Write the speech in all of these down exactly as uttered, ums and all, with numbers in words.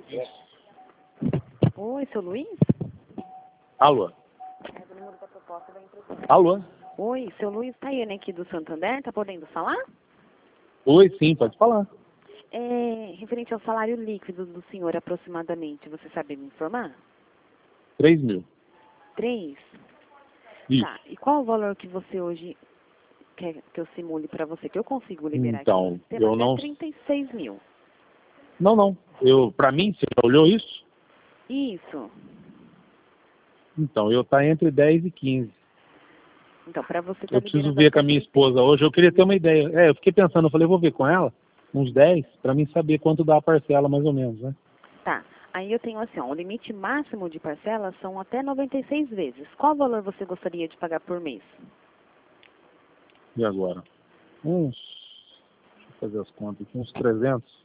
Oi, seu Luiz? Alô? Alô? Oi, seu Luiz Tayane aqui do Santander, tá podendo falar? Oi, sim, pode falar. É, referente ao salário líquido do senhor aproximadamente, você sabe me informar? Três mil. Três? Isso. Tá, e qual o valor que você hoje quer que eu simule para você, que eu consigo liberar Então, aqui? Tem eu até não... trinta e seis mil. Não, não. Eu, pra mim, você já olhou isso? Isso. Então, eu tá entre dez e quinze. Então, para você tá Eu preciso liberando ver até com a minha trinta e seis. esposa hoje. Eu queria ter uma ideia. É, eu fiquei pensando, eu falei, vou ver com ela, uns dez, pra mim saber quanto dá a parcela, mais ou menos, né? Tá, aí eu tenho assim, ó, o limite máximo de parcelas são até noventa e seis vezes. Qual valor você gostaria de pagar por mês? E agora? Uns... Deixa eu fazer as contas aqui, uns trezentos.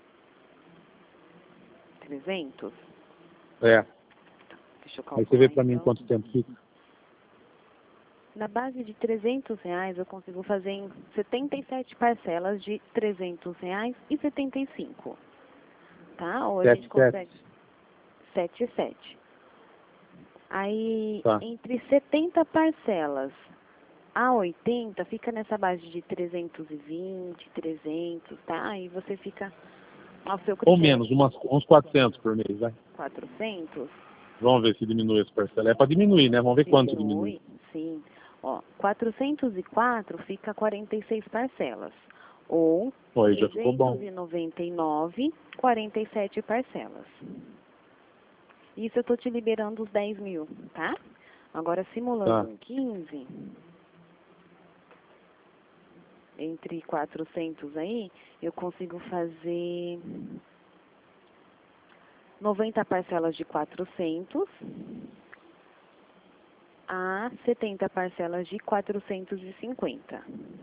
trezentos? É. Deixa eu Aí você vê calcular pra mim então. quanto tempo fica. Na base de trezentos reais, eu consigo fazer em setenta e sete parcelas de trezentos reais e setenta e cinco. Tá? Ou a Sete, gente sete. consegue sete e sete. Aí, Tá. entre setenta parcelas a oitenta, fica nessa base de trezentos e vinte, trezentos, tá? Aí você fica ao seu Ou critério. menos, umas, uns quatrocentos por mês, vai. quatrocentos? Vamos ver se diminui essa parcela. É pra diminuir, né? Vamos ver quanto diminui. Diminui, sim. Ó, quatrocentos e quatro fica quarenta e seis parcelas. Ou Oi, já ficou bom. trezentos e noventa e nove, quarenta e sete parcelas. Isso eu tô te liberando os dez mil, tá? Agora, simulando Tá. em quinze, entre quatrocentos aí, eu consigo fazer noventa parcelas de quatrocentos a setenta parcelas de quatrocentos e cinquenta.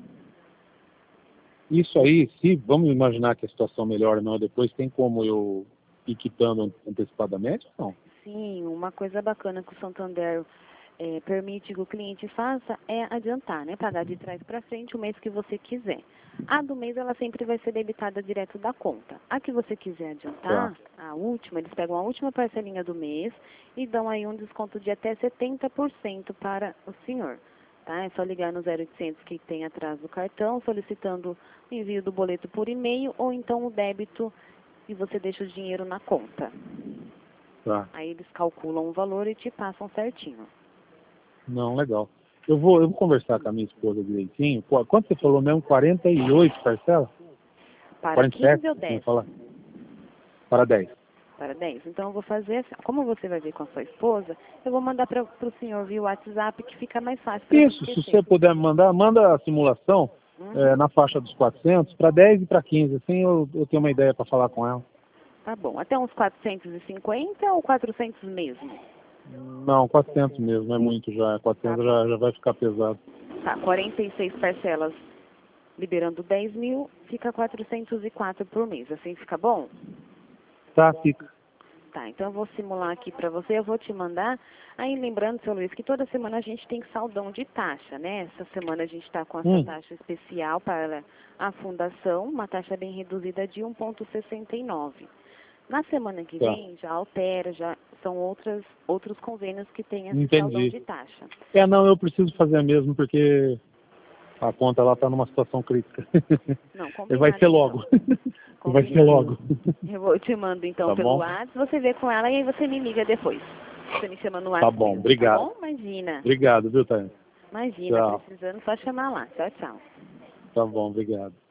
Isso aí, se vamos imaginar que a situação melhora não, depois tem como eu ir quitando antecipadamente ou não? Sim, uma coisa bacana que o Santander é, permite que o cliente faça é adiantar, né? Pagar de trás para frente o mês que você quiser. A do mês, ela sempre vai ser debitada direto da conta. A que você quiser adiantar, Tá. a última, eles pegam a última parcelinha do mês e dão aí um desconto de até setenta por cento para o senhor. Tá? É só ligar no zero oitocentos que tem atrás do cartão, solicitando o envio do boleto por e-mail ou então o débito e você deixa o dinheiro na conta. Tá. Aí eles calculam o valor e te passam certinho. Não, legal. Eu vou, eu vou conversar com a minha esposa direitinho. Qu- Quanto você falou mesmo? quarenta e oito parcelas? Para quarenta e sete, quinze ou você ia dez? falar? Para dez. Para dez. Então eu vou fazer assim. Como você vai ver com a sua esposa, eu vou mandar para o senhor via WhatsApp que fica mais fácil para Isso, você se esquecer. você puder me mandar, manda a simulação Uhum. é, na faixa dos quatrocentos para dez e para quinze. Assim eu, eu tenho uma ideia para falar com ela. Tá bom. Até uns quatrocentos e cinquenta ou quatrocentos mesmo? Não, quatrocentos mesmo, é muito já. quatrocentos Tá já, já vai ficar pesado. Tá, quarenta e seis parcelas liberando dez mil, fica quatrocentos e quatro por mês. Assim fica bom? Tá, fica. Tá, então eu vou simular aqui para você, eu vou te mandar. Aí lembrando, seu Luiz, que toda semana a gente tem saldão de taxa, né? Essa semana a gente está com essa Hum. taxa especial para a fundação, uma taxa bem reduzida de um vírgula sessenta e nove. Na semana que Tá. vem já altera, já são outras, outros convênios que têm esse saldão Entendi. de taxa. É, não, eu preciso fazer mesmo porque a conta lá tá numa situação crítica. Não, Vai combinado ser então. logo. Vai ser Combinado. logo. Eu vou, te mando então Tá pelo bom? WhatsApp, você vê com ela e aí você me liga depois. Você me chama no Tá WhatsApp bom, mesmo, tá obrigado. bom? Imagina. Obrigado, viu, Tânia? Imagina, Tchau. precisando, só chamar lá. Tchau, tchau. Tá bom, obrigado.